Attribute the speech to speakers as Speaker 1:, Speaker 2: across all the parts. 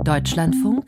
Speaker 1: Deutschlandfunk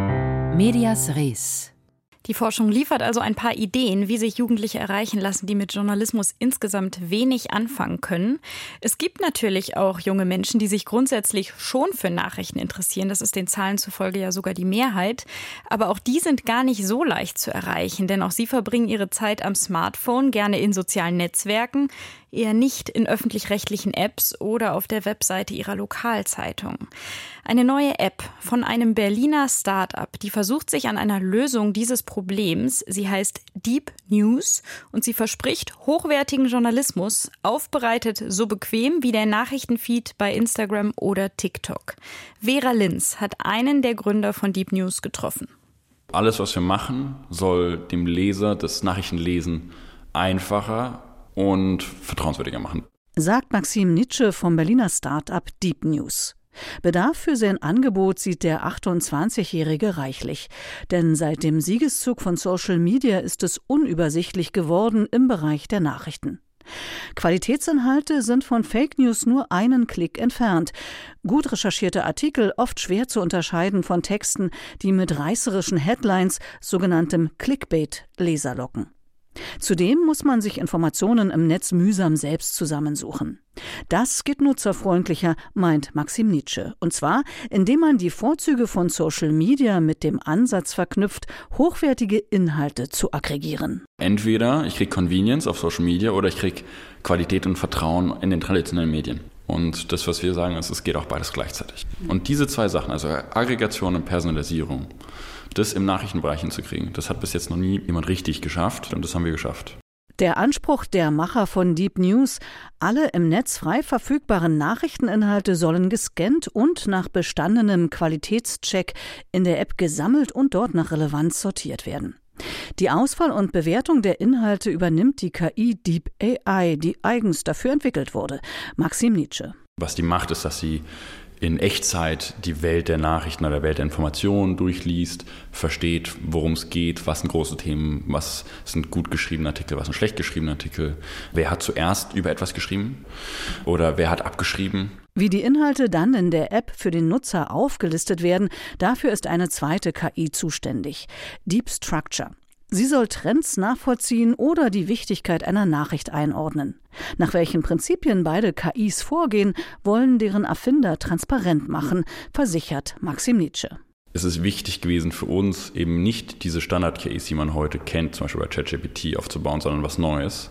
Speaker 1: Medias Res.
Speaker 2: Die Forschung liefert also ein paar Ideen, wie sich Jugendliche erreichen lassen, die mit Journalismus insgesamt wenig anfangen können. Es gibt natürlich auch junge Menschen, die sich grundsätzlich schon für Nachrichten interessieren. Das ist den Zahlen zufolge ja sogar die Mehrheit. Aber auch die sind gar nicht so leicht zu erreichen, denn auch sie verbringen ihre Zeit am Smartphone, gerne in sozialen Netzwerken, eher nicht in öffentlich-rechtlichen Apps oder auf der Webseite ihrer Lokalzeitung. Eine neue App von einem Berliner Start-up, die versucht sich an einer Lösung dieses Problems. Sie heißt Deep News und sie verspricht hochwertigen Journalismus, aufbereitet so bequem wie der Nachrichtenfeed bei Instagram oder TikTok. Vera Linz hat einen der Gründer von Deep News getroffen.
Speaker 3: Alles, was wir machen, soll dem Leser das Nachrichtenlesen einfacher und vertrauenswürdiger machen.
Speaker 4: Sagt Maxim Nitsche vom Berliner Start-up Deep News. Bedarf für sein Angebot sieht der 28-Jährige reichlich. Denn seit dem Siegeszug von Social Media ist es unübersichtlich geworden im Bereich der Nachrichten. Qualitätsinhalte sind von Fake News nur einen Klick entfernt. Gut recherchierte Artikel oft schwer zu unterscheiden von Texten, die mit reißerischen Headlines, sogenanntem Clickbait, Leser locken. Zudem muss man sich Informationen im Netz mühsam selbst zusammensuchen. Das geht nutzerfreundlicher, meint Maxim Nitsche. Und zwar, indem man die Vorzüge von Social Media mit dem Ansatz verknüpft, hochwertige Inhalte zu aggregieren.
Speaker 3: Entweder ich kriege Convenience auf Social Media oder ich kriege Qualität und Vertrauen in den traditionellen Medien. Und das, was wir sagen, ist, es geht auch beides gleichzeitig. Und diese zwei Sachen, also Aggregation und Personalisierung, das im Nachrichtenbereich hinzukriegen, das hat bis jetzt noch nie jemand richtig geschafft und das haben wir geschafft.
Speaker 4: Der Anspruch der Macher von Deep News, alle im Netz frei verfügbaren Nachrichteninhalte sollen gescannt und nach bestandenem Qualitätscheck in der App gesammelt und dort nach Relevanz sortiert werden. Die Auswahl und Bewertung der Inhalte übernimmt die KI Deep AI, die eigens dafür entwickelt wurde. Maxim Nitsche.
Speaker 3: Was die macht, ist, dass sie in Echtzeit die Welt der Nachrichten oder Welt der Informationen durchliest, versteht, worum es geht, was sind große Themen, was sind gut geschriebene Artikel, was sind schlecht geschriebene Artikel, wer hat zuerst über etwas geschrieben oder wer hat abgeschrieben.
Speaker 4: Wie die Inhalte dann in der App für den Nutzer aufgelistet werden, dafür ist eine zweite KI zuständig, Deep Structure. Sie soll Trends nachvollziehen oder die Wichtigkeit einer Nachricht einordnen. Nach welchen Prinzipien beide KIs vorgehen, wollen deren Erfinder transparent machen, versichert Maxim Nitsche.
Speaker 3: Es ist wichtig gewesen für uns, eben nicht diese Standard-KIs, die man heute kennt, zum Beispiel bei ChatGPT aufzubauen, sondern was Neues.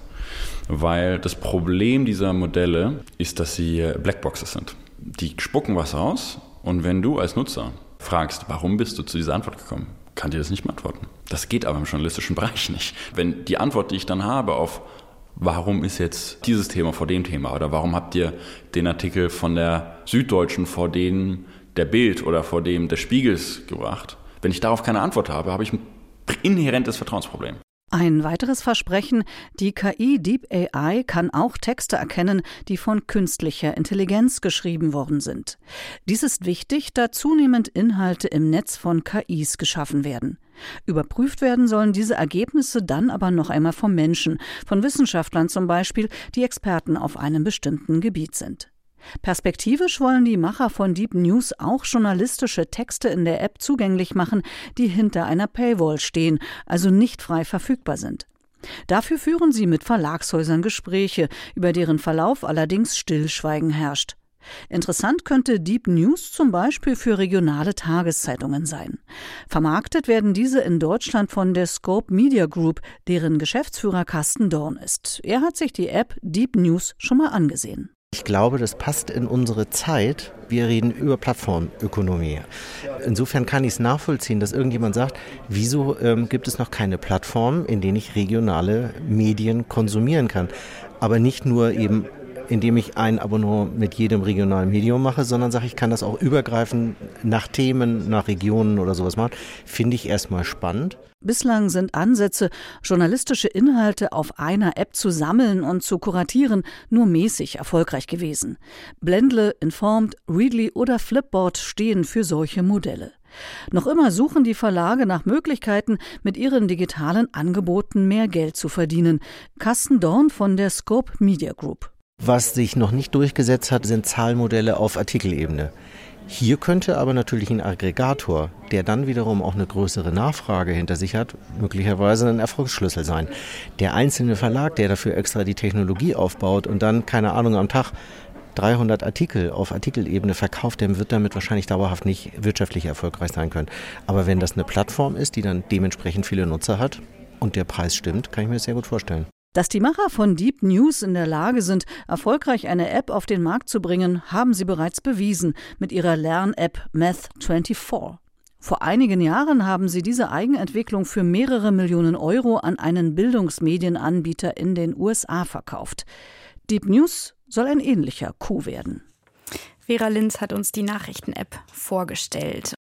Speaker 3: Weil das Problem dieser Modelle ist, dass sie Blackboxes sind. Die spucken was aus und wenn du als Nutzer fragst, warum bist du zu dieser Antwort gekommen, kann dir das nicht beantworten. Das geht aber im journalistischen Bereich nicht. Wenn die Antwort, die ich dann habe auf warum ist jetzt dieses Thema vor dem Thema oder warum habt ihr den Artikel von der Süddeutschen vor dem der Bild oder vor dem des Spiegels gebracht, wenn ich darauf keine Antwort habe, habe ich ein inhärentes Vertrauensproblem.
Speaker 4: Ein weiteres Versprechen, die KI Deep AI kann auch Texte erkennen, die von künstlicher Intelligenz geschrieben worden sind. Dies ist wichtig, da zunehmend Inhalte im Netz von KIs geschaffen werden. Überprüft werden sollen diese Ergebnisse dann aber noch einmal vom Menschen, von Wissenschaftlern zum Beispiel, die Experten auf einem bestimmten Gebiet sind. Perspektivisch wollen die Macher von Deep News auch journalistische Texte in der App zugänglich machen, die hinter einer Paywall stehen, also nicht frei verfügbar sind. Dafür führen sie mit Verlagshäusern Gespräche, über deren Verlauf allerdings Stillschweigen herrscht. Interessant könnte Deep News zum Beispiel für regionale Tageszeitungen sein. Vermarktet werden diese in Deutschland von der Scope Media Group, deren Geschäftsführer Carsten Dorn ist. Er hat sich die App Deep News schon mal angesehen.
Speaker 5: Ich glaube, das passt in unsere Zeit. Wir reden über Plattformökonomie. Insofern kann ich es nachvollziehen, dass irgendjemand sagt, wieso gibt es noch keine Plattform, in denen ich regionale Medien konsumieren kann. Aber nicht nur eben, indem ich ein Abonnement mit jedem regionalen Medium mache, sondern sage, ich kann das auch übergreifend nach Themen, nach Regionen oder sowas machen. Finde ich erstmal spannend.
Speaker 4: Bislang sind Ansätze, journalistische Inhalte auf einer App zu sammeln und zu kuratieren, nur mäßig erfolgreich gewesen. Blendle, Informed, Readly oder Flipboard stehen für solche Modelle. Noch immer suchen die Verlage nach Möglichkeiten, mit ihren digitalen Angeboten mehr Geld zu verdienen. Carsten Dorn von der Scope Media Group.
Speaker 5: Was sich noch nicht durchgesetzt hat, sind Zahlmodelle auf Artikelebene. Hier könnte aber natürlich ein Aggregator, der dann wiederum auch eine größere Nachfrage hinter sich hat, möglicherweise ein Erfolgsschlüssel sein. Der einzelne Verlag, der dafür extra die Technologie aufbaut und dann, keine Ahnung, am Tag 300 Artikel auf Artikelebene verkauft, der wird damit wahrscheinlich dauerhaft nicht wirtschaftlich erfolgreich sein können. Aber wenn das eine Plattform ist, die dann dementsprechend viele Nutzer hat und der Preis stimmt, kann ich mir das sehr gut vorstellen.
Speaker 4: Dass die Macher von Deep News in der Lage sind, erfolgreich eine App auf den Markt zu bringen, haben sie bereits bewiesen mit ihrer Lern-App Math24. Vor einigen Jahren haben sie diese Eigenentwicklung für mehrere Millionen Euro an einen Bildungsmedienanbieter in den USA verkauft. Deep News soll ein ähnlicher Coup werden.
Speaker 2: Vera Linz hat uns die Nachrichten-App vorgestellt.